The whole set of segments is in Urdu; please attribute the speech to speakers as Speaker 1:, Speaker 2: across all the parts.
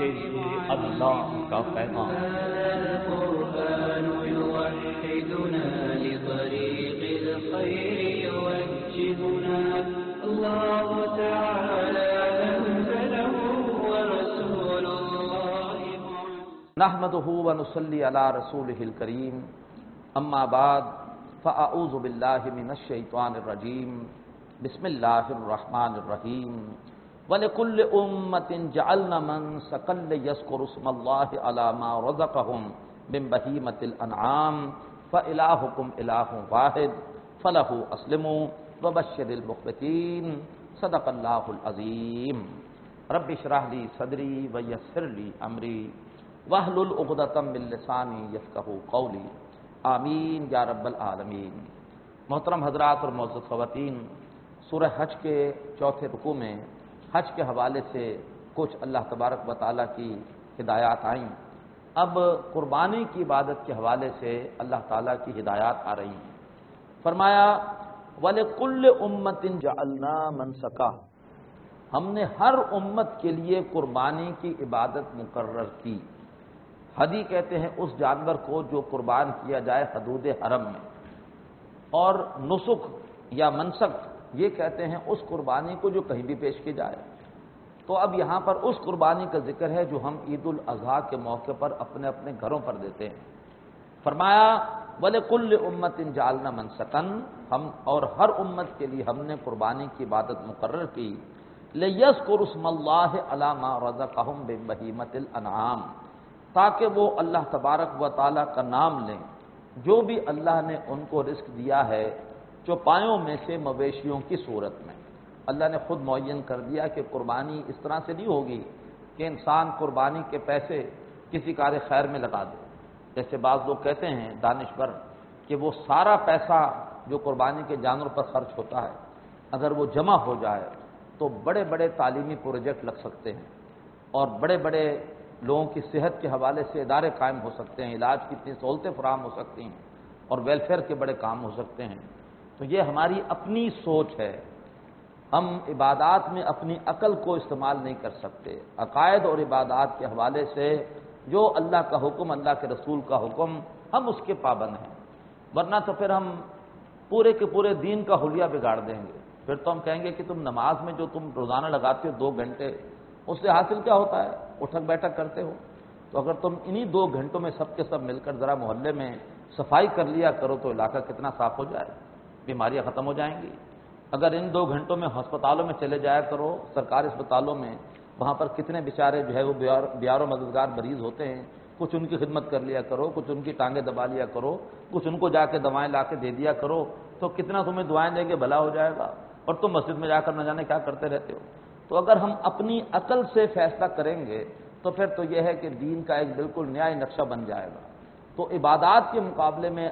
Speaker 1: یہ اللہ کا پیغام۔
Speaker 2: القرآن يوحدنا لطريق الخير يوجهنا الله تعالى أنزله ورسول الله
Speaker 3: نحمده ونصلي على رسوله الكريم اما بعد فاعوذ بالله من الشيطان الرجيم بسم الله الرحمن الرحيم وَلِكُلِّ أُمَّةٍ جَعَلْنَا مَنسَكًا لِيَذْكُرُوا اسْمَ اللَّهِ عَلَى مَا رَزَقَهُم مِّن بَهِيمَةِ الْأَنْعَامِ فَإِلَٰهُكُمْ إِلَٰهٌ وَاحِدٌ فَلَهُ أَسْلِمُوا وَبَشِّرِ الْمُخْبِتِينَ صدق الله العظيم رب اشرح لي صدري ويسر لي أمري واحلل عقدة من لساني يفقهوا قولي آمین یا رب العالمین۔ محترم حضرات اور معزز خواتین، سورہ حج کے چوتھے رکوع میں حج کے حوالے سے کچھ اللہ تبارک و تعالیٰ کی ہدایات آئیں۔ اب قربانی کی عبادت کے حوالے سے اللہ تعالیٰ کی ہدایات آ رہی ہیں۔ فرمایا وَلِكُلِّ أُمَّةٍ جَعَلْنَا مَنسَكًا، ہم نے ہر امت کے لیے قربانی کی عبادت مقرر کی۔ ہدی کہتے ہیں اس جانور کو جو قربان کیا جائے حدود حرم میں، اور نسک یا منسک یہ کہتے ہیں اس قربانی کو جو کہیں بھی پیش کی جائے۔ تو اب یہاں پر اس قربانی کا ذکر ہے جو ہم عید الاضحیٰ کے موقع پر اپنے اپنے گھروں پر دیتے ہیں۔ فرمایا وَلِكُلِّ أُمَّةٍ جَعَلْنَا مَنسَكًا، ہم اور ہر امت کے لیے ہم نے قربانی کی عبادت مقرر کی، لِيَذْكُرُوا اسْمَ اللَّهِ عَلَى مَا رَزَقَهُم مِّن بَهِيمَةِ الْأَنْعَامِ، تاکہ وہ اللہ تبارک و تعالیٰ کا نام لیں جو بھی اللہ نے ان کو رزق دیا ہے چوپایوں میں سے مویشیوں کی صورت میں۔ اللہ نے خود معین کر دیا کہ قربانی اس طرح سے نہیں ہوگی کہ انسان قربانی کے پیسے کسی کار خیر میں لگا دے۔ جیسے بعض لوگ کہتے ہیں دانشور کہ وہ سارا پیسہ جو قربانی کے جانوروں پر خرچ ہوتا ہے اگر وہ جمع ہو جائے تو بڑے بڑے تعلیمی پروجیکٹ لگ سکتے ہیں، اور بڑے بڑے لوگوں کی صحت کے حوالے سے ادارے قائم ہو سکتے ہیں، علاج کی اتنی سہولتیں فراہم ہو سکتی ہیں، اور ویلفیئر کے بڑے کام ہو سکتے ہیں۔ تو یہ ہماری اپنی سوچ ہے، ہم عبادات میں اپنی عقل کو استعمال نہیں کر سکتے۔ عقائد اور عبادات کے حوالے سے جو اللہ کا حکم، اللہ کے رسول کا حکم، ہم اس کے پابند ہیں، ورنہ تو پھر ہم پورے کے پورے دین کا حلیہ بگاڑ دیں گے۔ پھر تو ہم کہیں گے کہ تم نماز میں جو تم روزانہ لگاتے ہو 2 گھنٹے، اس سے حاصل کیا ہوتا ہے؟ اٹھک بیٹھک کرتے ہو۔ تو اگر تم انہی 2 گھنٹوں میں سب کے سب مل کر ذرا محلے میں صفائی کر لیا کرو تو علاقہ کتنا صاف ہو جائے، بیماریاں ختم ہو جائیں گی۔ اگر ان 2 گھنٹوں میں ہسپتالوں میں چلے جایا کرو، سرکاری اسپتالوں میں، وہاں پر کتنے بیچارے جو ہے وہ بیار و مددگار مریض ہوتے ہیں، کچھ ان کی خدمت کر لیا کرو، کچھ ان کی ٹانگیں دبا لیا کرو، کچھ ان کو جا کے دوائیں لا کے دے دیا کرو، تو کتنا تمہیں دعائیں دیں گے بھلا ہو جائے گا، اور تم مسجد میں جا کر نہ جانے کیا کرتے رہتے ہو۔ تو اگر ہم اپنی عقل سے فیصلہ کریں گے تو پھر تو یہ ہے کہ دین کا ایک بالکل نیا نقشہ بن جائے گا۔ تو عبادات کے مقابلے میں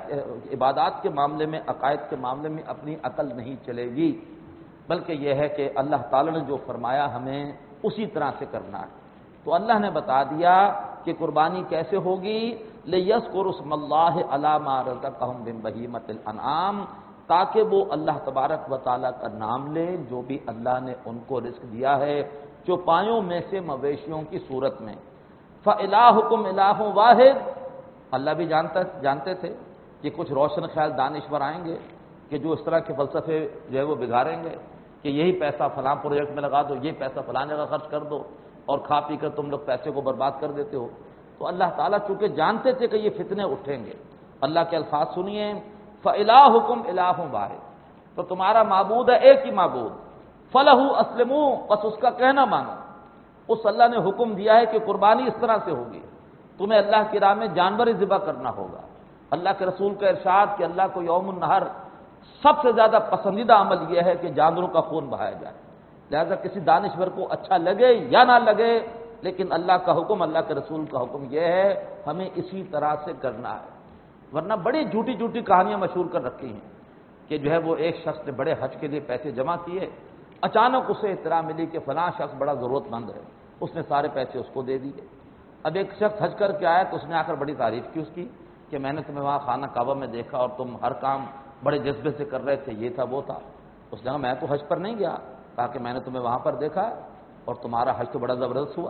Speaker 3: عبادات کے معاملے میں، عقائد کے معاملے میں اپنی عقل نہیں چلے گی، بلکہ یہ ہے کہ اللہ تعالی نے جو فرمایا ہمیں اسی طرح سے کرنا ہے۔ تو اللہ نے بتا دیا کہ قربانی کیسے ہوگی، لِيَذْكُرُوا اسْمَ اللَّهِ عَلَى مَا رَزَقَهُم مِّن بَهِيمَةِ الْأَنْعَامِ، تاکہ وہ اللہ تبارک و تعالیٰ کا نام لیں جو بھی اللہ نے ان کو رزق دیا ہے چوپایوں میں سے مویشیوں کی صورت میں۔ فَإِلَٰهُكُمْ إِلَٰهٌ وَاحِدٌ، اللہ بھی جانتے تھے کہ کچھ روشن خیال دانشور آئیں گے کہ جو اس طرح کے فلسفے جو ہے وہ بگاڑیں گے کہ یہی پیسہ فلاں پروجیکٹ میں لگا دو، یہ پیسہ فلاں جگہ خرچ کر دو، اور کھا پی کر تم لوگ پیسے کو برباد کر دیتے ہو۔ تو اللہ تعالیٰ چونکہ جانتے تھے کہ یہ فتنے اٹھیں گے، اللہ کے الفاظ سنیے، فَإِلَٰهُكُمْ إِلَٰهٌ وَاحِدٌ، تو تمہارا معبود ہے ایک ہی معبود، فَلَهُ أَسْلِمُوا، بس اس کا کہنا مانو۔ اس اللہ نے حکم دیا ہے کہ قربانی اس طرح سے ہوگی، تمہیں اللہ کی راہ میں جانور ذبح کرنا ہوگا۔ اللہ کے رسول کا ارشاد کہ اللہ کو یوم النحر سب سے زیادہ پسندیدہ عمل یہ ہے کہ جانوروں کا خون بہایا جائے۔ لہذا کسی دانشور کو اچھا لگے یا نہ لگے، لیکن اللہ کا حکم، اللہ کے رسول کا حکم یہ ہے ہمیں اسی طرح سے کرنا ہے۔ ورنہ بڑی جھوٹی جھوٹی کہانیاں مشہور کر رکھی ہیں کہ جو ہے وہ ایک شخص نے بڑے حج کے لیے پیسے جمع کیے، اچانک اسے اطلاع ملی کہ فلاں شخص بڑا ضرورت مند ہے، اس نے سارے پیسے اس کو دے دیے۔ اب ایک شخص حج کر کے آیا تو اس نے آ کر بڑی تعریف کی اس کی کہ میں نے تمہیں وہاں خانہ کعبہ میں دیکھا اور تم ہر کام بڑے جذبے سے کر رہے تھے، یہ تھا وہ تھا۔ اس نے کہا میں تو حج پر نہیں گیا، کہا کہ میں نے تمہیں وہاں پر دیکھا اور تمہارا حج تو بڑا زبردست ہوا۔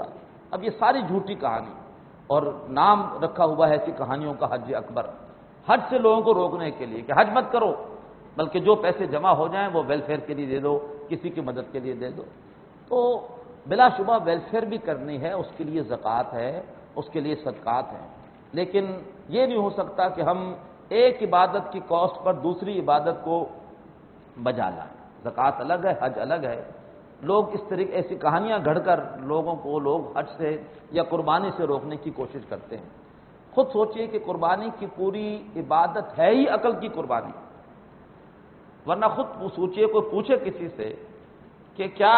Speaker 3: اب یہ ساری جھوٹی کہانی، اور نام رکھا ہوا ہے ایسی کہانیوں کا حج اکبر، حج سے لوگوں کو روکنے کے لیے کہ حج مت کرو، بلکہ جو پیسے جمع ہو جائیں وہ ویلفیئر کے لیے دے دو، کسی کی مدد کے لیے دے دو۔ تو بلا شبہ ویلفیئر بھی کرنی ہے، اس کے لیے زکوٰۃ ہے، اس کے لیے صدقات ہیں، لیکن یہ نہیں ہو سکتا کہ ہم ایک عبادت کی کاسٹ پر دوسری عبادت کو بجا لائیں۔ زکوٰۃ الگ ہے، حج الگ ہے۔ لوگ اس طریقے ایسی کہانیاں گھڑ کر لوگوں کو لوگ حج سے یا قربانی سے روکنے کی کوشش کرتے ہیں۔ خود سوچئے کہ قربانی کی پوری عبادت ہے ہی عقل کی قربانی، ورنہ خود سوچئے، کوئی پوچھے کسی سے کہ کیا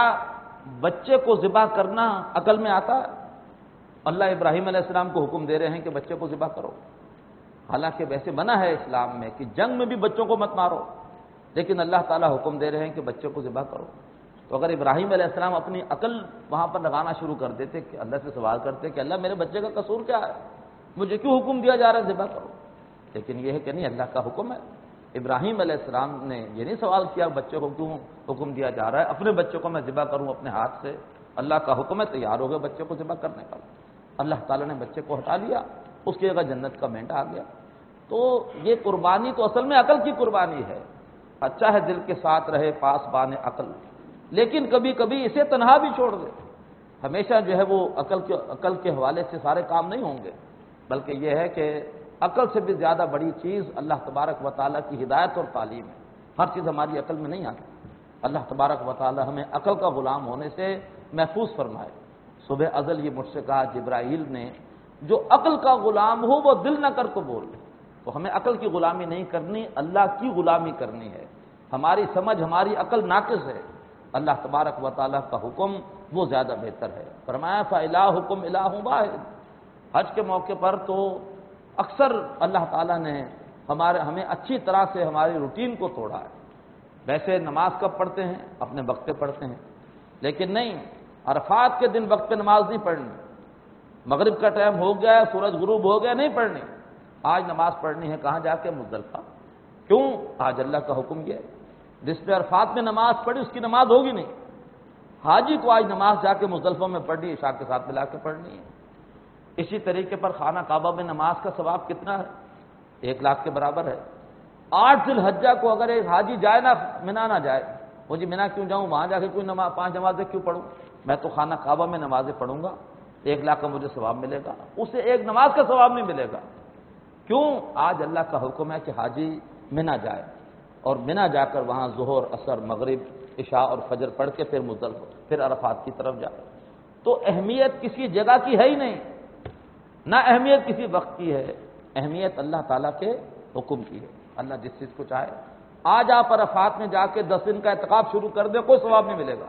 Speaker 3: بچے کو ذبح کرنا عقل میں آتا ہے؟ اللہ ابراہیم علیہ السلام کو حکم دے رہے ہیں کہ بچے کو ذبح کرو، حالانکہ ویسے منع ہے اسلام میں کہ جنگ میں بھی بچوں کو مت مارو، لیکن اللہ تعالیٰ حکم دے رہے ہیں کہ بچے کو ذبح کرو۔ تو اگر ابراہیم علیہ السلام اپنی عقل وہاں پر لگانا شروع کر دیتے کہ اللہ سے سوال کرتے کہ اللہ میرے بچے کا قصور کیا ہے، مجھے کیوں حکم دیا جا رہا ہے ذبح کرو، لیکن یہ ہے کہ نہیں، اللہ کا حکم ہے۔ ابراہیم علیہ السلام نے یہ نہیں سوال کیا بچے کو کیوں حکم دیا جا رہا ہے، اپنے بچے کو میں ذبح کروں اپنے ہاتھ سے، اللہ کا حکم ہے، تیار ہو گئے بچے کو ذبح کرنے کا۔ اللہ تعالیٰ نے بچے کو ہٹا لیا، اس کی جگہ جنت کا مینڈا آ گیا۔ تو یہ قربانی تو اصل میں عقل کی قربانی ہے۔ اچھا ہے دل کے ساتھ رہے پاس بان عقل، لیکن کبھی کبھی اسے تنہا بھی چھوڑ دے۔ ہمیشہ جو ہے وہ عقل کے حوالے سے سارے کام نہیں ہوں گے، بلکہ یہ ہے کہ عقل سے بھی زیادہ بڑی چیز اللہ تبارک و تعالیٰ کی ہدایت اور تعلیم ہے۔ ہر چیز ہماری عقل میں نہیں آتی۔ اللہ تبارک و تعالیٰ ہمیں عقل کا غلام ہونے سے محفوظ فرمائے۔ صبح ازل یہ مجھ سے کہا جبرائیل نے، جو عقل کا غلام ہو وہ دل نہ کر کو بول۔ تو ہمیں عقل کی غلامی نہیں کرنی، اللہ کی غلامی کرنی ہے۔ ہماری سمجھ، ہماری عقل ناقص ہے، اللہ تبارک و تعالیٰ کا حکم وہ زیادہ بہتر ہے۔ فرمایا فَإِلَٰهُكُمْ إِلَٰهٌ وَاحِدٌ۔ حج کے موقع پر تو اکثر اللہ تعالیٰ نے ہمیں اچھی طرح سے ہماری روٹین کو توڑا ہے۔ ویسے نماز کب پڑھتے ہیں؟ اپنے وقت پہ پڑھتے ہیں، لیکن نہیں، عرفات کے دن وقت پہ نماز نہیں پڑھنی، مغرب کا ٹائم ہو گیا، سورج غروب ہو گیا، نہیں پڑھنی۔ آج نماز پڑھنی ہے کہاں جا کے؟ مزدلفہ۔ کیوں؟ آج اللہ کا حکم یہ ہے، جس نے عرفات میں نماز پڑھی اس کی نماز ہوگی نہیں۔ حاجی کو آج نماز جا کے مزدلفہ میں پڑھنی، عشاء کے ساتھ ملا کے پڑھنی ہے۔ اسی طریقے پر خانہ کعبہ میں نماز کا ثواب کتنا ہے؟ 1,00,000 کے برابر ہے۔ 8 ذی الحجہ کو اگر ایک حاجی جائے نا، منا نہ جائے، وہ جی منا کیوں جاؤں، وہاں جا کے کوئی 5 نمازیں کیوں پڑھوں، میں تو خانہ کعبہ میں نمازیں پڑھوں گا، 1,00,000 کا مجھے ثواب ملے گا، اسے ایک نماز کا ثواب نہیں ملے گا۔ کیوں؟ آج اللہ کا حکم ہے کہ حاجی منا جائے، اور منا جا کر وہاں ظہر، عصر، مغرب، عشاء اور فجر پڑھ کے پھر مزدلفہ، پھر عرفات کی طرف جائے۔ تو اہمیت کسی جگہ کی ہے ہی نہیں، نہ اہمیت کسی وقت کی ہے، اہمیت اللہ تعالیٰ کے حکم کی ہے۔ اللہ جس چیز کو چاہے، آج آپ عرفات میں جا کے 10 دن کا اعتکاف شروع کر دیں، کوئی ثواب نہیں ملے گا۔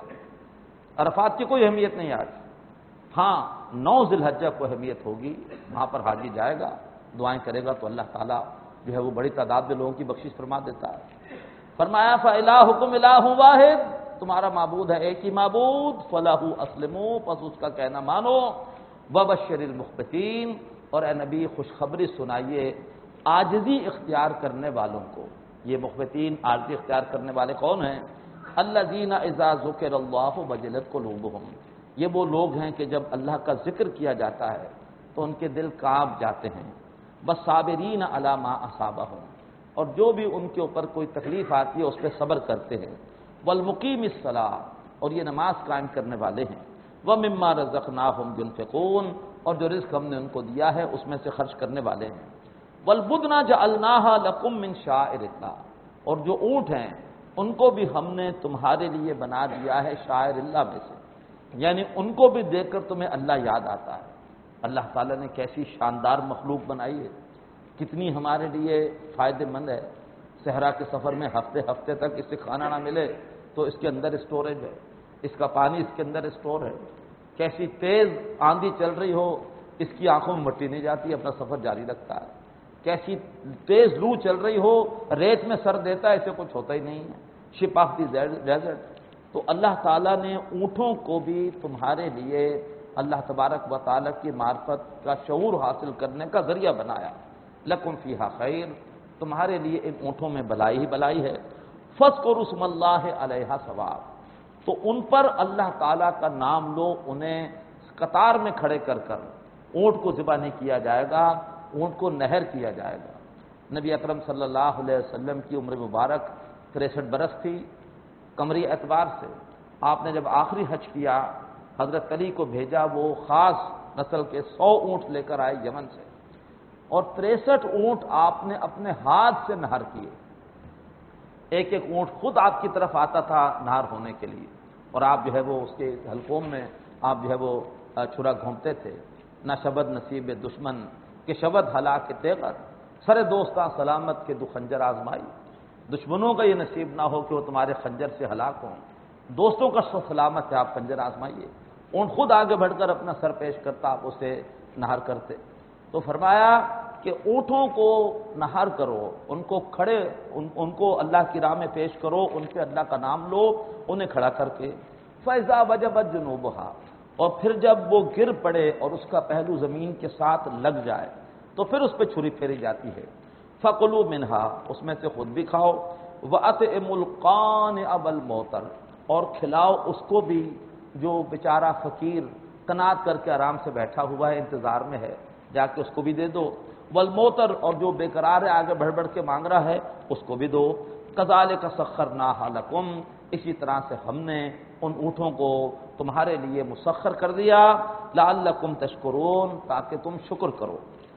Speaker 3: عرفات کی کوئی اہمیت نہیں آج۔ ہاں 9 ذی الحجہ کو اہمیت ہوگی، وہاں پر حاجی جائے گا، دعائیں کرے گا تو اللہ تعالیٰ جو ہے وہ بڑی تعداد میں لوگوں کی بخشش فرما دیتا ہے۔ فرمایا فَإِلَٰهُكُمْ إِلَٰهٌ وَاحِدٌ، تمہارا معبود ہے ایک ہی معبود، فَلَهُ أَسْلِمُوا، پس اس کا کہنا مانو، وَبَشِّرِ الْمُخْبِتِينَ، اور اے نبی خوشخبری سنائیے عاجزی اختیار کرنے والوں کو۔ یہ مخبتین، عاجزی اختیار کرنے والے کون ہیں؟ الذین اذا ذکر اللہ وجلت قلوبہم، یہ وہ لوگ ہیں کہ جب اللہ کا ذکر کیا جاتا ہے تو ان کے دل کانپ جاتے ہیں۔ والصابرین علی ما اصابہم، اور جو بھی ان کے اوپر کوئی تکلیف آتی ہے اس پہ صبر کرتے ہیں۔ والمقیم الصلاۃ، اور یہ نماز قائم کرنے والے ہیں۔ ومما رزقناہم ينفقون، اور جو رزق ہم نے ان کو دیا ہے اس میں سے خرچ کرنے والے ہیں۔ والبدن جعلناها لکم من شعائر اللہ، اور جو اونٹ ہیں ان کو بھی ہم نے تمہارے لیے بنا دیا ہے شاعر اللہ میں سے، یعنی ان کو بھی دیکھ کر تمہیں اللہ یاد آتا ہے۔ اللہ تعالیٰ نے کیسی شاندار مخلوق بنائی ہے، کتنی ہمارے لیے فائدہ مند ہے۔ صحرا کے سفر میں ہفتے ہفتے تک اس سے کھانا نہ ملے تو اس کے اندر اسٹوریج ہے، اس کا پانی اس کے اندر اسٹور ہے۔ کیسی تیز آندھی چل رہی ہو، اس کی آنکھوں میں مٹی نہیں جاتی، اپنا سفر جاری رکھتا ہے۔ کیسی تیز لو چل رہی ہو، ریت میں سر دیتا ہے، اسے کچھ ہوتا ہی نہیں ہے۔ Ship of the desert. تو اللہ تعالیٰ نے اونٹوں کو بھی تمہارے لیے اللہ تبارک و تعالیٰ کی معرفت کا شعور حاصل کرنے کا ذریعہ بنایا۔ لکم فیہا خیر، تمہارے لیے ان اونٹوں میں بلائی ہی بلائی ہے۔ فاذکروا اسم اللہ علیہا ثواب، تو ان پر اللہ تعالیٰ کا نام لو، انہیں قطار میں کھڑے کر کر اونٹ کو ذبح نہیں کیا جائے گا، اونٹ کو نہر کیا جائے گا۔ نبی اکرم صلی اللہ علیہ وسلم کی عمر مبارک 63 برس تھی قمری اعتبار سے۔ آپ نے جب آخری حج کیا، حضرت علی کو بھیجا، وہ خاص نسل کے 100 اونٹ لے کر آئے یمن سے، اور 63 اونٹ آپ نے اپنے ہاتھ سے نہر کیے۔ ایک ایک اونٹ خود آپ کی طرف آتا تھا نہر ہونے کے لیے، اور آپ جو ہے وہ اس کے حلقوم میں آپ جو ہے وہ چھرا گھونپتے تھے۔ نہ شبد نصیب دشمن کہ شبد ہلاک تیغر، سر دوستاں سلامت کے دو خنجر آزمائی۔ دشمنوں کا یہ نصیب نہ ہو کہ وہ تمہارے خنجر سے ہلاک ہوں، دوستوں کا سلامت ہے، آپ خنجر آزمائیے۔ اونٹ خود آگے بڑھ کر اپنا سر پیش کرتا، آپ اسے نہر کرتے۔ تو فرمایا کہ اونٹوں کو نہر کرو، ان کو کھڑے، ان کو اللہ کی راہ میں پیش کرو، ان سے اللہ کا نام لو، انہیں کھڑا کر کے فَإِذَا وَجَبَتْ جُنُوبُهَا، اور پھر جب وہ گر پڑے اور اس کا پہلو زمین کے ساتھ لگ جائے تو پھر اس پہ چھری پھیری جاتی ہے۔ فَكُلُوا مِنْهَا، اس میں سے خود بھی کھاؤ، وَأَطْعِمُوا الْقَانِعَ وَالْمُعْتَرَ، اور کھلاؤ اس کو بھی جو بیچارہ فقیر قناعت کر کے آرام سے بیٹھا ہوا ہے، انتظار میں ہے، جا کے اس کو بھی دے دو۔ والموتر، اور جو بے قرار ہے آگے بڑھ بڑھ کے مانگ رہا ہے اس کو بھی دو۔ کذالک سخرناھا لکم، اسی طرح سے ہم نے ان اونٹوں کو تمہارے لیے مسخر کر دیا، لعلکم تشکرون، تاکہ تم شکر کرو۔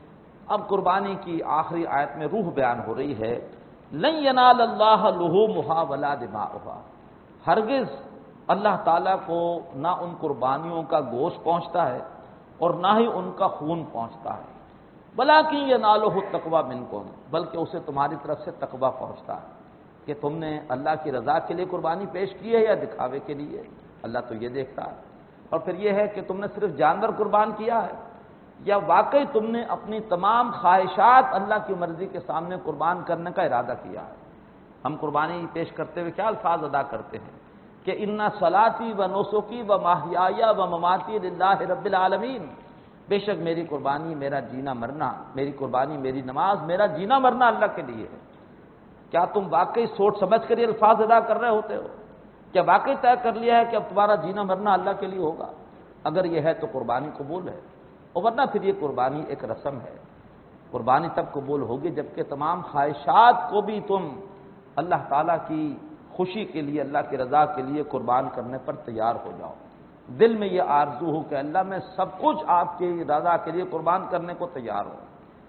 Speaker 3: اب قربانی کی آخری آیت میں روح بیان ہو رہی ہے، لن ینال اللہ لحومھا ولا دماؤھا، ہرگز اللہ تعالیٰ کو نہ ان قربانیوں کا گوشت پہنچتا ہے اور نہ ہی ان کا خون پہنچتا ہے، ولیکن ینالہ التقوی منکم، بلکہ اسے تمہاری طرف سے تقوی پہنچتا ہے کہ تم نے اللہ کی رضا کے لیے قربانی پیش کی ہے یا دکھاوے کے لیے، اللہ تو یہ دیکھتا ہے۔ اور پھر یہ ہے کہ تم نے صرف جانور قربان کیا ہے یا واقعی تم نے اپنی تمام خواہشات اللہ کی مرضی کے سامنے قربان کرنے کا ارادہ کیا ہے۔ ہم قربانی پیش کرتے ہوئے کیا الفاظ ادا کرتے ہیں کہ ان صلاتی و نسکی و محیای و مماتی للہ رب العالمین، بے شک میری قربانی، میرا جینا مرنا، میری قربانی، میری نماز، میرا جینا مرنا اللہ کے لیے ہے۔ کیا تم واقعی سوچ سمجھ کر یہ الفاظ ادا کر رہے ہوتے ہو؟ کیا واقعی طے کر لیا ہے کہ اب تمہارا جینا مرنا اللہ کے لیے ہوگا؟ اگر یہ ہے تو قربانی قبول ہے، اور ورنہ پھر یہ قربانی ایک رسم ہے۔ قربانی تب قبول ہوگی جبکہ تمام خواہشات کو بھی تم اللہ تعالیٰ کی خوشی کے لیے، اللہ کی رضا کے لیے قربان کرنے پر تیار ہو جاؤ۔ دل میں یہ آرزو ہو کہ اللہ میں سب کچھ آپ کی رضا کے لیے قربان کرنے کو تیار ہوں،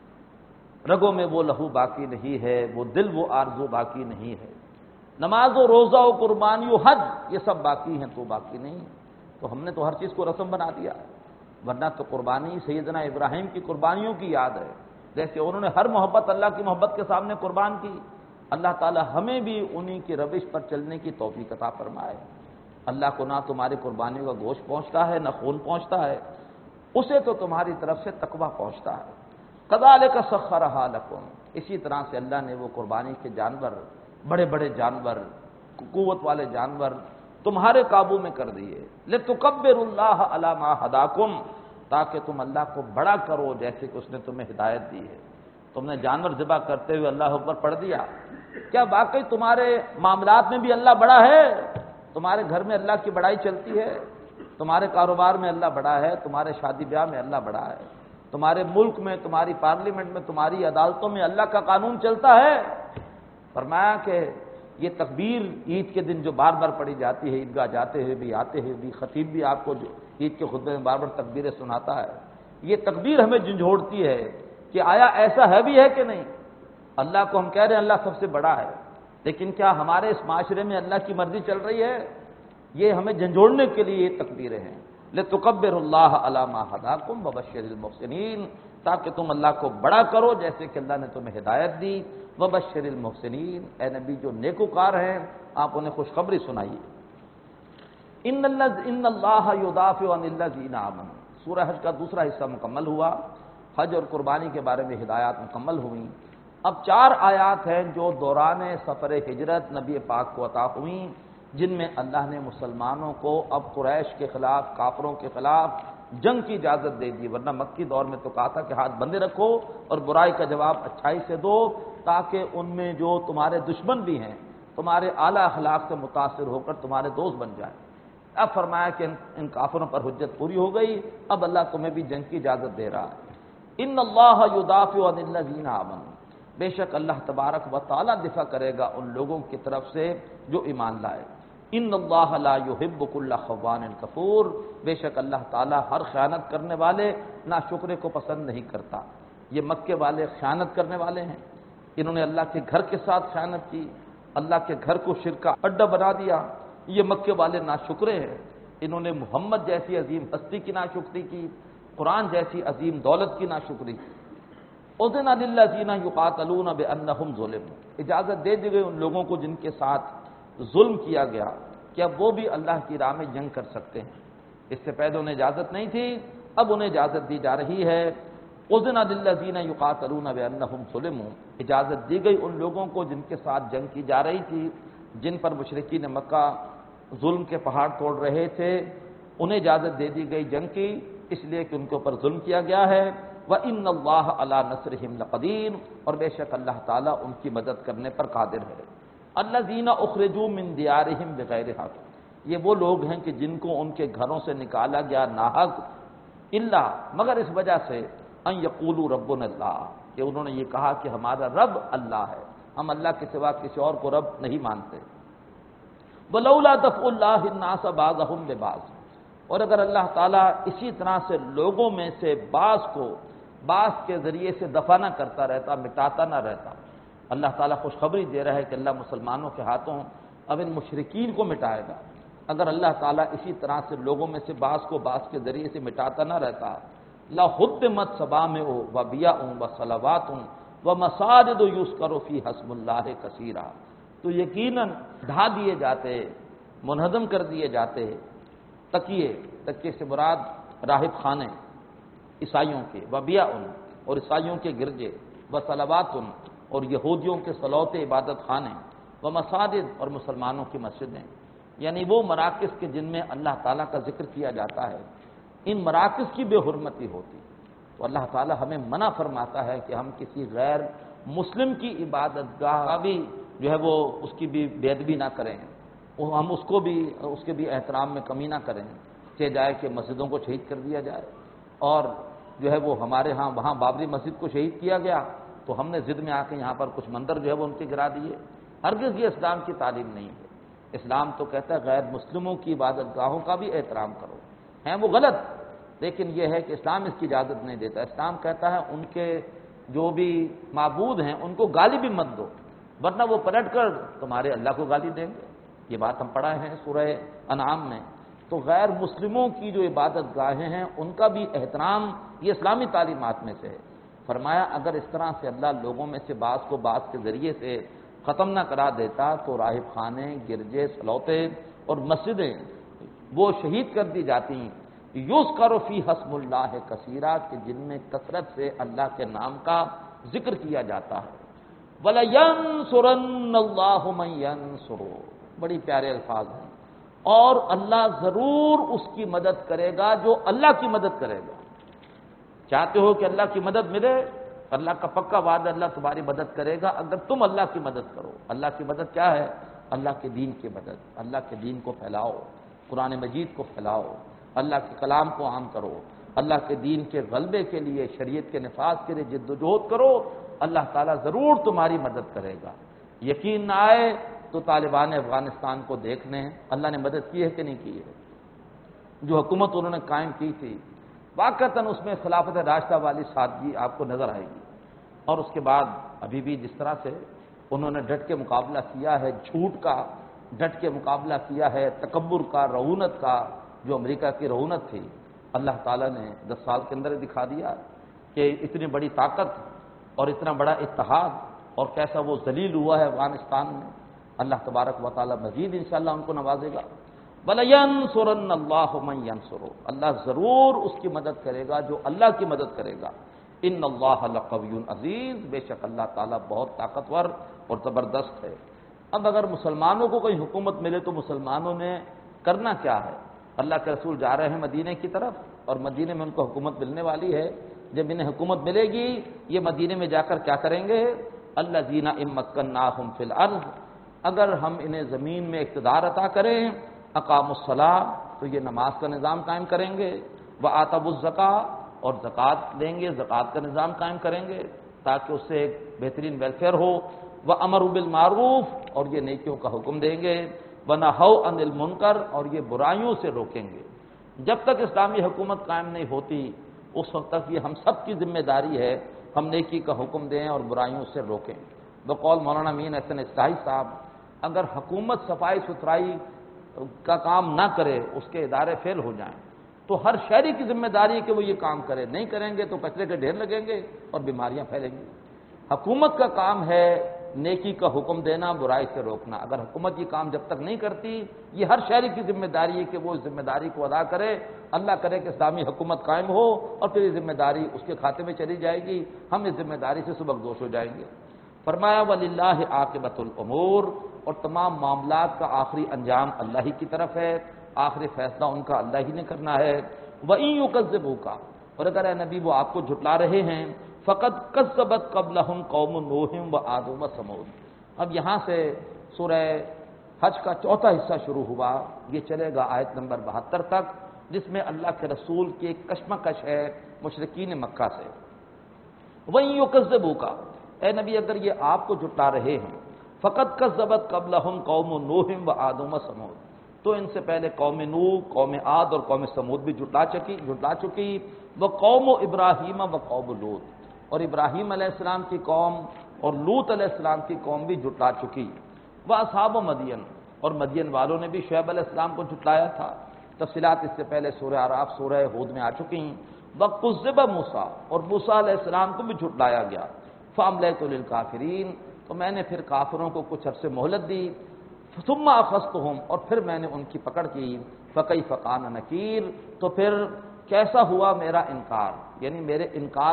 Speaker 3: رگوں میں وہ لہو باقی نہیں ہے، وہ دل وہ آرزو باقی نہیں ہے، نماز و روزہ و قربانی و حج یہ سب باقی ہیں تو باقی نہیں ہے۔ تو ہم نے تو ہر چیز کو رسم بنا دیا ہے، ورنہ تو قربانی سیدنا ابراہیم کی قربانیوں کی یاد ہے، جیسے انہوں نے ہر محبت اللہ کی محبت کے سامنے قربان کی۔ اللہ تعالی ہمیں بھی انہی کی روش پر چلنے کی توفیق عطا فرمائے۔ اللہ کو نہ تمہاری قربانیوں کا گوشت پہنچتا ہے نہ خون پہنچتا ہے، اسے تو تمہاری طرف سے تقویٰ پہنچتا ہے۔ کذالک سخرھا لکم، اسی طرح سے اللہ نے وہ قربانی کے جانور، بڑے بڑے جانور، قوت والے جانور تمہارے قابو میں کر دیے، لتکبروا اللہ علی ما ھداکم، تاکہ تم اللہ کو بڑا کرو جیسے کہ اس نے تمہیں ہدایت دی ہے۔ تم نے جانور ذبح کرتے ہوئے اللہ اکبر پڑھ دیا، کیا واقعی تمہارے معاملات میں بھی اللہ بڑا ہے؟ تمہارے گھر میں اللہ کی بڑائی چلتی ہے؟ تمہارے کاروبار میں اللہ بڑا ہے، تمہارے شادی بیاہ میں اللہ بڑا ہے، تمہارے ملک میں، تمہاری پارلیمنٹ میں، تمہاری عدالتوں میں اللہ کا قانون چلتا ہے؟ فرمایا کہ یہ تکبیر عید کے دن جو بار بار پڑھی جاتی ہے، عیدگاہ جاتے ہوئے بھی، آتے ہوئے بھی، خطیب بھی آپ کو جو عید کے خطبے میں بار بار تکبیریں سناتا ہے، یہ تکبیر ہمیں جھنجھوڑتی ہے کہ آیا ایسا ہے بھی ہے کہ نہیں؟ اللہ کو ہم کہہ رہے ہیں اللہ سب سے بڑا ہے، لیکن کیا ہمارے اس معاشرے میں اللہ کی مرضی چل رہی ہے؟ یہ ہمیں جھنجھوڑنے کے لیے یہ تکبیریں ہیں۔ لتکبروا اللہ علی ما ھداکم وبشر المحسنین، تاکہ تم اللہ کو بڑا کرو جیسے کہ اللہ نے تمہیں ہدایت دی۔ وبشر المحسنین، اے نبی جو نیکوکار ہیں آپ انہیں خوشخبری سنائیے۔ ان اللہ یدافع عن الذین آمنوا، سورہ حج کا دوسرا حصہ مکمل ہوا، حج اور قربانی کے بارے میں ہدایات مکمل ہوئیں۔ اب 4 آیات ہیں جو دوران سفر ہجرت نبی پاک کو عطا ہوئیں، جن میں اللہ نے مسلمانوں کو اب قریش کے خلاف، کافروں کے خلاف جنگ کی اجازت دے دی، ورنہ مکی دور میں تو کہا تھا کہ ہاتھ بندے رکھو اور برائی کا جواب اچھائی سے دو، تاکہ ان میں جو تمہارے دشمن بھی ہیں تمہارے اعلیٰ اخلاق سے متاثر ہو کر تمہارے دوست بن جائیں۔ اب فرمایا کہ ان کافروں پر حجت پوری ہو گئی، اب اللہ تمہیں بھی جنگ کی اجازت دے رہا ہے۔ ان اللہ یدافع عن الذین آمنوا، بے شک اللہ تبارک و تعالی دفاع کرے گا ان لوگوں کی طرف سے جو ایمان لائے۔ ان اللہ لا یحب کل خوان کفور، بے شک اللہ تعالی ہر خیانت کرنے والے ناشکرے کو پسند نہیں کرتا۔ یہ مکے والے خیانت کرنے والے ہیں، انہوں نے اللہ کے گھر کے ساتھ خیانت کی، اللہ کے گھر کو شرک کا اڈا بنا دیا۔ یہ مکے والے ناشکرے ہیں، انہوں نے محمد جیسی عظیم ہستی کی ناشکری کی، قرآن جیسی عظیم دولت کی ناشکری کی۔ اذن للذین یقاتلون بانہم ظلموا، اجازت دے دی گئی ان لوگوں کو جن کے ساتھ ظلم کیا گیا کہ اب وہ بھی اللہ کی راہ میں جنگ کر سکتے ہیں۔ اس سے پہلے انہیں اجازت نہیں تھی، اب انہیں اجازت دی جا رہی ہے۔ اذن للذین یقاتلون بانہم ظلموا، اجازت دی گئی ان لوگوں کو جن کے ساتھ جنگ کی جا رہی تھی، جن پر مشرکین مکہ ظلم کے پہاڑ توڑ رہے تھے، انہیں اجازت دے دی گئی جنگ کی، اس لیے کہ ان کے اوپر ظلم کیا گیا ہے۔ وَإِنَّ اللَّهَ عَلَىٰ نَصْرِهِمْ لَقَدِيرٌ، اور بے شک اللہ تعالیٰ ان کی مدد کرنے پر قادر ہے۔ الَّذِينَ أُخْرِجُوا مِن دِيَارِهِمْ بِغَيْرِ حَقٍّ، یہ وہ لوگ ہیں کہ جن کو ان کے گھروں سے نکالا گیا ناحق، الا مگر اس وجہ سے ان یقولوا ربنا اللہ، کہ انہوں نے یہ کہا کہ ہمارا رب اللہ ہے، ہم اللہ کے سوا کسی اور کو رب نہیں مانتے۔ وَلَوْلَا دَفْعُ اللَّهِ النَّاسَ بَعْضَهُم بِبَعْضٍ، اور اگر اللہ تعالیٰ اسی طرح سے لوگوں میں سے بعض کو بعض کے ذریعے سے دفع نہ کرتا رہتا، مٹاتا نہ رہتا، اللہ تعالیٰ خوشخبری دے رہا ہے کہ اللہ مسلمانوں کے ہاتھوں اب ان مشرکین کو مٹائے گا۔ اگر اللہ تعالیٰ اسی طرح سے لوگوں میں سے بعض کو بعض کے ذریعے سے مٹاتا نہ رہتا، لَحُدِّمَتْ صَوَامِعُ وَبِیَعٌ وَصَلَوَاتٌ وَمَسَاجِدُ یُذْکَرُ فِیہا اسْمُ اللَّہِ کَثِیرًا، تو یقیناً ڈھا دیے جاتے، منہدم کر دیے جاتے تکیے سے مراد راہب خانے عیسائیوں کے، وبیع اور عیسائیوں کے گرجے، وصلوات اور یہودیوں کے صلوات عبادت خانے، ومساجد اور مسلمانوں کی مسجدیں، یعنی وہ مراکز کے جن میں اللہ تعالیٰ کا ذکر کیا جاتا ہے، ان مراکز کی بے حرمتی ہوتی، تو اللہ تعالیٰ ہمیں منع فرماتا ہے کہ ہم کسی غیر مسلم کی عبادت گاہ بھی جو ہے وہ اس کی بھی بے ادبی نہ کریں، ہم اس کے بھی احترام میں کمی نہ کریں، چاہے جائے کہ مسجدوں کو شہید کر دیا جائے، اور جو ہے وہ ہمارے ہاں وہاں بابری مسجد کو شہید کیا گیا تو ہم نے ضد میں آ کے یہاں پر کچھ مندر جو ہے وہ ان کے گرا دیے۔ ہرگز یہ اسلام کی تعلیم نہیں ہے۔ اسلام تو کہتا ہے غیر مسلموں کی عبادت گاہوں کا بھی احترام کرو، ہیں وہ غلط، لیکن یہ ہے کہ اسلام اس کی اجازت نہیں دیتا۔ اسلام کہتا ہے ان کے جو بھی معبود ہیں ان کو گالی بھی مت دو، ورنہ وہ پلٹ کر تمہارے اللہ کو گالی دیں گے۔ یہ بات ہم پڑھائے ہیں سورہ انعام میں۔ تو غیر مسلموں کی جو عبادت گاہیں ہیں ان کا بھی احترام یہ اسلامی تعلیمات میں سے ہے۔ فرمایا اگر اس طرح سے اللہ لوگوں میں سے بعض کو بعض کے ذریعے سے ختم نہ کرا دیتا تو راہب خانے، گرجے، سلوتے اور مسجدیں وہ شہید کر دی جاتی، یذکر فیہا اسم اللہ کثیرا، کہ جن میں کثرت سے اللہ کے نام کا ذکر کیا جاتا ہے۔ وَلَيَنصُرَنَّ اللَّهُ مَن يَنصُرُهُ، بڑی پیارے الفاظ ہیں، اور اللہ ضرور اس کی مدد کرے گا جو اللہ کی مدد کرے گا۔ چاہتے ہو کہ اللہ کی مدد ملے، اللہ کا پکا وعدہ، اللہ تمہاری مدد کرے گا اگر تم اللہ کی مدد کرو۔ اللہ کی مدد کیا ہے؟ اللہ کے دین کی مدد، اللہ کے دین کو پھیلاؤ، قرآن مجید کو پھیلاؤ، اللہ کے کلام کو عام کرو، اللہ کے دین کے غلبے کے لیے، شریعت کے نفاذ کے لیے جد و جہد کرو، اللہ تعالیٰ ضرور تمہاری مدد کرے گا۔ یقین نہ آئے تو طالبان افغانستان کو دیکھنے اللہ نے مدد کی ہے کہ نہیں کی ہے۔ جو حکومت انہوں نے قائم کی تھی واقعتاً اس میں خلافت راشدہ والی سادگی آپ کو نظر آئے گی، اور اس کے بعد ابھی بھی جس طرح سے انہوں نے ڈٹ کے مقابلہ کیا ہے، جھوٹ کا ڈٹ کے مقابلہ کیا ہے، تکبر کا، رعونت کا، جو امریکہ کی رعونت تھی، اللہ تعالیٰ نے 10 سال کے اندر دکھا دیا کہ اتنی بڑی طاقت اور اتنا بڑا اتحاد، اور کیسا وہ ذلیل ہوا ہے افغانستان میں۔ اللہ تبارک و تعالیٰ مزید انشاءاللہ ان کو نوازے گا۔ وَلَيَنصُرَنَّ اللَّهُ مَن يَنصُرُهُ، اللہ ضرور اس کی مدد کرے گا جو اللہ کی مدد کرے گا۔ ان اللہ لقوی عزیز، بے شک اللہ تعالیٰ بہت طاقتور اور زبردست ہے۔ اب اگر مسلمانوں کو کوئی حکومت ملے تو مسلمانوں نے کرنا کیا ہے؟ اللہ کے رسول جا رہے ہیں مدینے کی طرف، اور مدینے میں ان کو حکومت ملنے والی ہے۔ جب انہیں حکومت ملے گی یہ مدینے میں جا کر کیا کریں گے؟ الذین ان مکناہم فی الارض، اگر ہم انہیں زمین میں اقتدار عطا کریں، اقاموا الصلاۃ، تو یہ نماز کا نظام قائم کریں گے، وآتوا الزکاۃ اور زکوٰۃ دیں گے، زکوٰۃ کا نظام قائم کریں گے تاکہ اس سے ایک بہترین ویلفیئر ہو، وامروا بالمعروف اور یہ نیکیوں کا حکم دیں گے، ونہوا عن المنکر اور یہ برائیوں سے روکیں گے۔ جب تک اسلامی حکومت قائم نہیں ہوتی اس وقت تک یہ ہم سب کی ذمہ داری ہے ہم نیکی کا حکم دیں اور برائیوں سے روکیں۔ بقول مولانا مین احسن اصلاحی صاحب، اگر حکومت صفائی ستھرائی کا کام نہ کرے، اس کے ادارے فیل ہو جائیں، تو ہر شہری کی ذمہ داری ہے کہ وہ یہ کام کرے، نہیں کریں گے تو کچرے کے ڈھیر لگیں گے اور بیماریاں پھیلیں گی۔ حکومت کا کام ہے نیکی کا حکم دینا، برائی سے روکنا۔ اگر حکومت یہ کام جب تک نہیں کرتی، یہ ہر شہری کی ذمہ داری ہے کہ وہ اس ذمہ داری کو ادا کرے۔ اللہ کرے کہ اسلامی حکومت قائم ہو اور پھر یہ ذمہ داری اس کے کھاتے میں چلی جائے گی، ہم اس ذمہ داری سے سبکدوش ہو جائیں گے۔ فرمایا وَلِلَّهِ عَاقِبَةُ الْأُمُورِ اور تمام معاملات کا آخری انجام اللہ ہی کی طرف ہے، آخری فیصلہ ان کا اللہ ہی نے کرنا ہے۔ وَإِن يُكَذِّبُوكَ اور اگر اے نبی وہ آپ کو جھٹلا رہے ہیں، فَقَدْ كَذَّبَتْ قَبْلَهُمْ قَوْمُ نُوحٍ وَعَادٌ وَثَمُودُ۔ اب یہاں سے سورہ حج کا چوتھا حصہ شروع ہوا، یہ چلے گا آیت نمبر 72 تک، جس میں اللہ کے رسول کی ایک کشمکش ہے مشرکین مکہ سے۔ وَإِن يُكَذِّبُوكَ اے نبی اگر یہ آپ کو جھٹلا رہے ہیں، فَقَدْ كَذَّبَتْ قَبْلَهُمْ قَوْمُ نُوحٍ وَعَادٌ وَثَمُودُ تو ان سے پہلے قوم نوح، قوم عاد اور قوم سمود بھی جھٹلا چکی، وہ قوم ابراہیم و قوم لوط اور ابراہیم علیہ السلام کی قوم اور لوط علیہ السلام کی قوم بھی جھٹلا چکی، وہ اصحاب مدین اور مدین والوں نے بھی شعیب علیہ السلام کو جھٹلایا تھا۔ تفصیلات اس سے پہلے سورہ اعراف، سورہ ہود میں آ چکی ہیں۔ وَكُذِّبَ موسیٰ اور موسیٰ علیہ السلام کو بھی جھٹلایا گیا۔ فَأَمْلَيْتُ لِلْكَافِرِينَ تو میں نے پھر کافروں کو کچھ عرصے مہلت دی، ثُمَّ أَخَذْتُهُمْ اور پھر میں نے ان کی پکڑ کی، فَكَيْفَ كَانَ نَكِيرِ تو پھر کیسا ہوا میرا انکار، یعنی میرے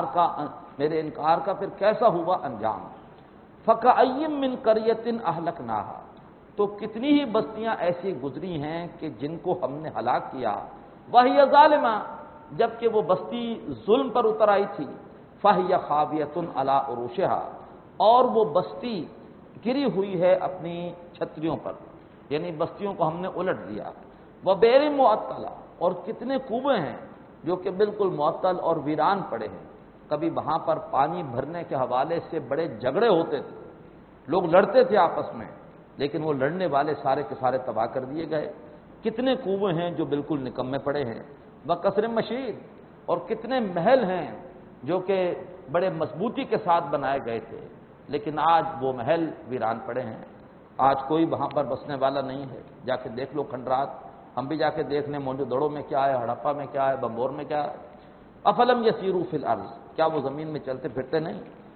Speaker 3: انکار کا پھر کیسا ہوا انجام۔ فَكَأَيٍّ مِّن قَرْيَةٍ أَهْلَكْنَاهَا تو کتنی ہی بستیاں ایسی گزری ہیں کہ جن کو ہم نے ہلاک کیا، وَهِيَ ظَالِمَةٌ جبکہ وہ بستی ظلم پر اتر آئی تھی، فَهِيَ خَاوِيَةٌ عَلَىٰ عُرُوشِهَا اور وہ بستی گری ہوئی ہے اپنی چھتریوں پر، یعنی بستیوں کو ہم نے الٹ دیا۔ وَبِئْرٍ مُعَطَّلَةٍ اور کتنے کنویں ہیں جو کہ بالکل معطل اور ویران پڑے ہیں۔ کبھی وہاں پر پانی بھرنے کے حوالے سے بڑے جھگڑے ہوتے تھے، لوگ لڑتے تھے آپس میں، لیکن وہ لڑنے والے سارے کے سارے تباہ کر دیے گئے۔ کتنے کنویں ہیں جو بالکل نکمے پڑے ہیں۔ وَقَصْرٍ مَشِيدٍ اور کتنے محل ہیں جو کہ بڑے مضبوطی کے ساتھ بنائے گئے تھے، لیکن آج وہ محل ویران پڑے ہیں، آج کوئی وہاں پر بسنے والا نہیں ہے۔ جا کے دیکھ لو کھنڈرات، ہم بھی جا کے دیکھ لیں موجود دڑوں میں کیا ہے، ہڑپا میں کیا ہے، بمبور میں کیا ہے۔ افلم یسیروا فی الارض کیا وہ زمین میں چلتے پھرتے نہیں؟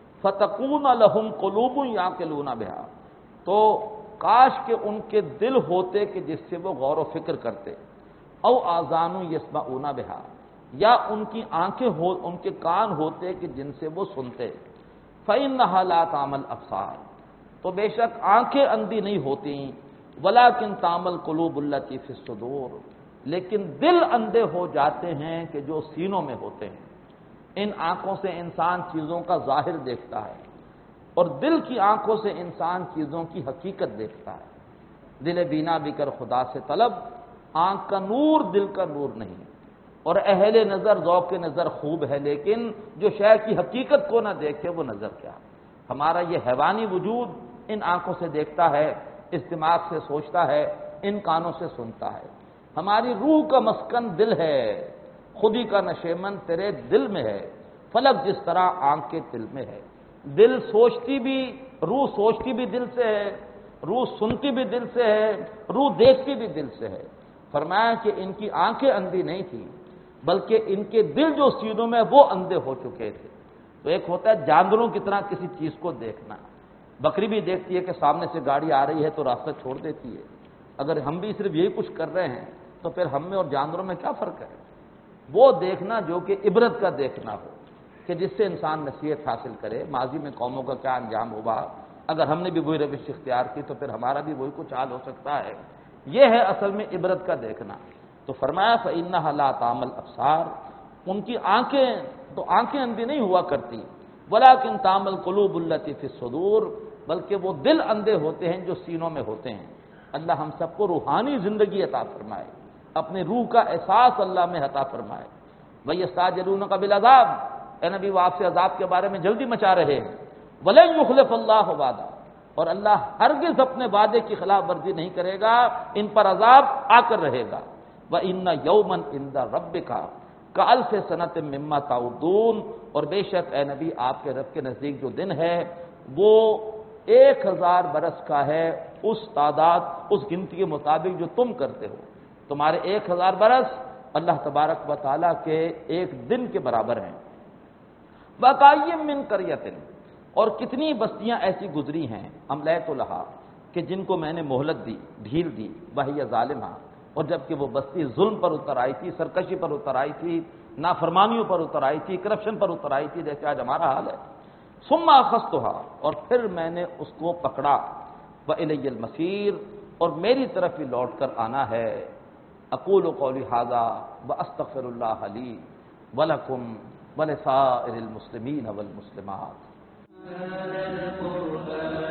Speaker 3: فتکون لہم قلوب یعقلون بہا تو کاش کہ ان کے دل ہوتے کہ جس سے وہ غور و فکر کرتے، او آذان یسمعون بہا یا ان کی آنکھیں ہو، ان کے کان ہوتے کہ جن سے وہ سنتے۔ فإنها لا تعمى الابصار تو بے شک آنکھیں اندھی نہیں ہوتی، ولکن تعمى القلوب التي في الصدور لیکن دل اندھے ہو جاتے ہیں کہ جو سینوں میں ہوتے ہیں۔ ان آنکھوں سے انسان چیزوں کا ظاہر دیکھتا ہے اور دل کی آنکھوں سے انسان چیزوں کی حقیقت دیکھتا ہے۔ دل بینا بھی کر خدا سے طلب، آنکھ کا نور دل کا نور نہیں، اور اہل نظر ذوق نظر خوب ہے لیکن جو شے کی حقیقت کو نہ دیکھے وہ نظر کیا۔ ہمارا یہ حیوانی وجود ان آنکھوں سے دیکھتا ہے، اس دماغ سے سوچتا ہے، ان کانوں سے سنتا ہے۔ ہماری روح کا مسکن دل ہے، خودی کا نشیمن تیرے دل میں ہے، فلک جس طرح آنکھ کے دل میں ہے۔ دل سوچتی بھی، روح سوچتی بھی دل سے ہے، روح سنتی بھی دل سے ہے، روح دیکھتی بھی دل سے ہے۔ فرمایا کہ ان کی آنکھیں اندھی نہیں تھیں بلکہ ان کے دل جو سینوں میں وہ اندھے ہو چکے تھے۔ تو ایک ہوتا ہے جانوروں کی طرح کسی چیز کو دیکھنا، بکری بھی دیکھتی ہے کہ سامنے سے گاڑی آ رہی ہے تو راستہ چھوڑ دیتی ہے۔ اگر ہم بھی صرف یہی کچھ کر رہے ہیں تو پھر ہم میں اور جانوروں میں کیا فرق ہے؟ وہ دیکھنا جو کہ عبرت کا دیکھنا ہو، کہ جس سے انسان نصیحت حاصل کرے، ماضی میں قوموں کا کیا انجام ہوا، اگر ہم نے بھی وہی روش اختیار کی تو پھر ہمارا بھی وہی کچھ حال ہو سکتا ہے۔ یہ ہے اصل میں عبرت کا دیکھنا۔ تو فرمایا فإنها لا تعمى الابصار ان کی آنکھیں تو آنکھیں اندھی نہیں ہوا کرتی، ولکن تعمى القلوب التي في الصدور بلکہ وہ دل اندھے ہوتے ہیں جو سینوں میں ہوتے ہیں۔ اللہ ہم سب کو روحانی زندگی عطا فرمائے، اپنے روح کا احساس اللہ میں عطا فرمائے۔ وَيَسْتَعْجِلُونَكَ بِالْعَذَابِ، اے نبی وہ آپ سے عذاب کے بارے میں جلدی مچا رہے ہیں۔ وَلَن يُخْلِفَ اللَّهُ وَعْدَهُ، اور اللہ ہرگز اپنے وعدے کی خلاف ورزی نہیں کرے گا، ان پر عذاب آ کر رہے گا۔ وَإِنَّ يَوْمًا عِندَ رَبِّكَ كَأَلْفِ سَنَةٍ مِّمَّا تَعُدُّونَ، اور بے شک اے نبی آپ کے رب کے نزدیک جو دن ہے وہ 1000 برس کا ہے، اس تعداد اس گنتی کے مطابق جو تم کرتے ہو۔ تمہارے 1000 برس اللہ تبارک و تعالیٰ کے ایک دن کے برابر ہیں۔ وَكَأَيٍّ مِّن قَرْيَةٍ، اور کتنی بستیاں ایسی گزری ہیں، أَمْلَيْتُ لَهَا، کہ جن کو میں نے مہلت دی، ڈھیل دی، وَهِيَ ظَالِمَةٌ، اور جب کہ وہ بستی ظلم پر اتر آئی تھی، سرکشی پر اتر آئی تھی، نافرمانیوں پر اتر آئی تھی، کرپشن پر اتر آئی تھی، جیسے آج ہمارا حال ہے۔ ثُمَّ أَخَذْتُهَا، اور پھر میں نے اس کو پکڑا، وَإِلَيَّ الْمَصِيرُ، اور میری طرف ہی لوٹ کر آنا ہے۔ اقول قولی ھذا واستغفر اللہ لی ولکم ولسائر المسلمین والمسلمات۔